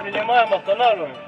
принимаем, останавливаемся.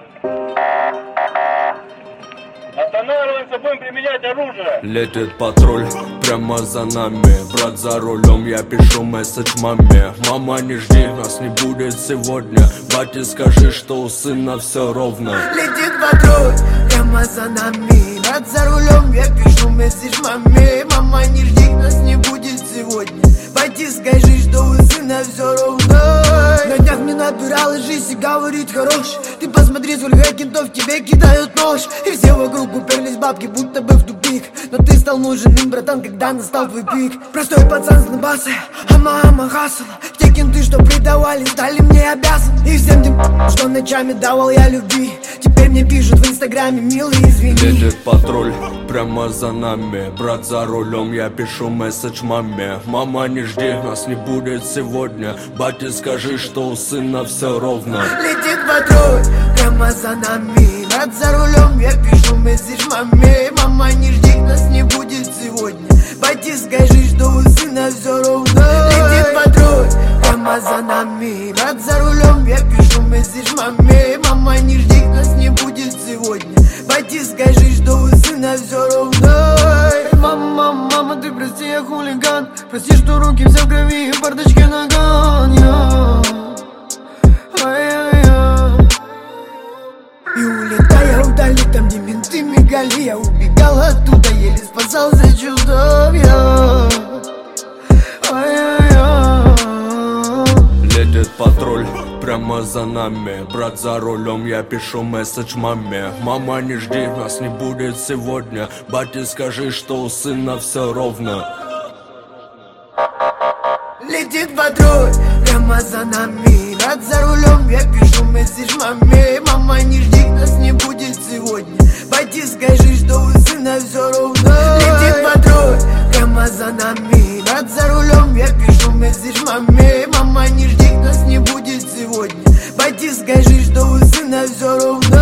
Останавливаемся, будем применять оружие. Летит патруль прямо за нами. Брат за рулем, я пишу месседж маме. Мама, не жди, нас не будет сегодня. Бате, скажи, что у сына все ровно. Летит патруль прямо за нами. Брат за рулем, я пишу месседж маме. Мама, не жди, нас не будет сегодня. Бате, скажи, что у сына все ровно. На днях мне набиралась жизнь и говорит хорош. Ты посмотри, сколько кентов тебе кидают нож. И все вокруг уперлись бабки, будто бы в тупик. Но ты стал нужен им, братан, когда настал твой пик. Простой пацан с набаса, а мама хасла. Те кенты, что предавали, стали мне обязаны. И всем тем, что ночами давал я любви, теперь мне пишут в инстаграме, милый, извини. Летит патруль прямо за нами. Брат за рулем, я пишу месседж маме. Мама, не жди, нас не будет сегодня. Бате, скажи, что у сына все ровно. Летит патруль прямо за нами. Брат за рулем, я пишу месседж маме. Мама, не жди, нас не будет сегодня. Бате, скажи, что у сына все ровно. Летит патруль прямо за нами. Брат за рулем, я пишу месседж маме. Мама, не жди, нас не будет сегодня. Бате, скажи, что у сына все ровно. Мама, мама, ты прости, я хулиган. Прости, что руки все в крови и в бардачке наган. И улетая вдали, там где менты мигали, я убегал оттуда, еле спасался чудом я. Летит патруль прямо за нами. Брат за рулем, я пишу месседж маме. Мама, не жди, нас не будет сегодня. Бате, скажи, что у сына все ровно. Летит патруль прямо за нами. Брат за рулем, я пишу месседж маме. Мама, не жди, нас не будет сегодня. Бате, скажи, что у сына все ровно. Летит патруль прямо за нами. Брат за рулем, я пишу месседж маме. Мама, не жди, нас не будет сегодня. Бате, скажи, что у сына все ровно.